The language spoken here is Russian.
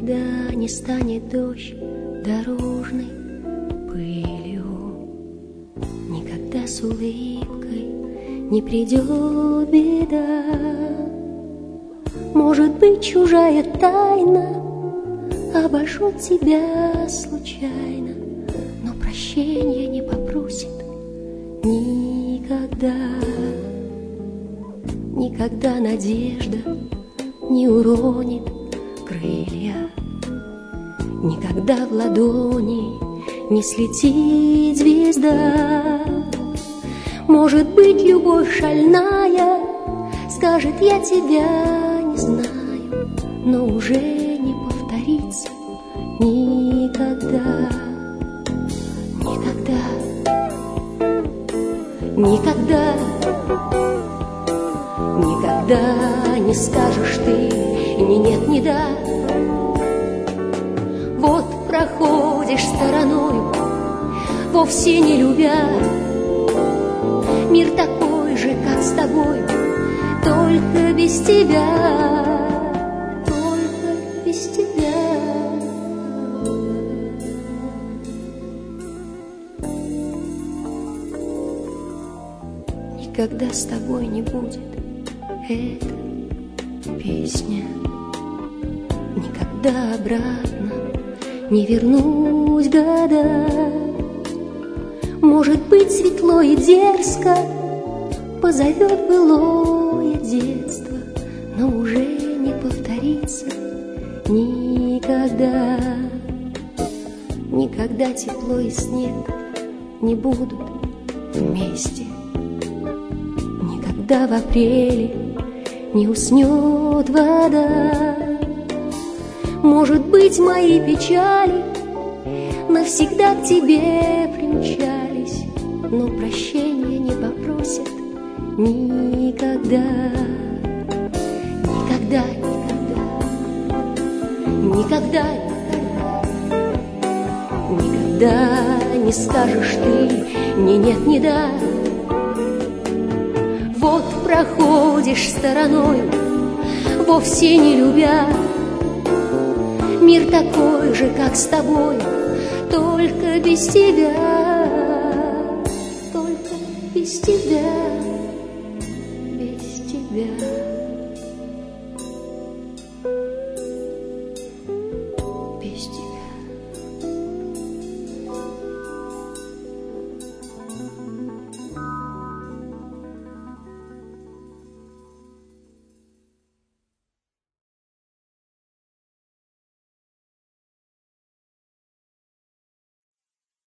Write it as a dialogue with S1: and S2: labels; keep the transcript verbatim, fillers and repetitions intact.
S1: Никогда не станет дождь дорожной пылью, никогда с улыбкой не придет беда. Может быть, чужая тайна обожжет тебя случайно, но прощения не попросит никогда. Никогда надежда не уронит крылья, никогда в ладони не слетит звезда. Может быть, любовь шальная скажет: я тебя не знаю, но уже не повторится никогда. Никогда, никогда, никогда не скажешь ты ни нет, ни да. Вот проходишь стороною, вовсе не любя. Мир такой же, как с тобой, только без тебя, только без тебя. Никогда с тобой не будет эта песня, никогда обратно не вернуть года. Может быть, светло и дерзко позовет былое детство, но уже не повторится никогда. Никогда тепло и снег не будут вместе, никогда в апреле не уснет вода. Может быть, мои печали навсегда к тебе примчались, но прощения не попросят никогда. Никогда, никогда, никогда, никогда не скажешь ты ни нет, ни да. Вот проходишь стороной, вовсе не любя. Мир такой же, как с тобой, только без тебя, только без тебя.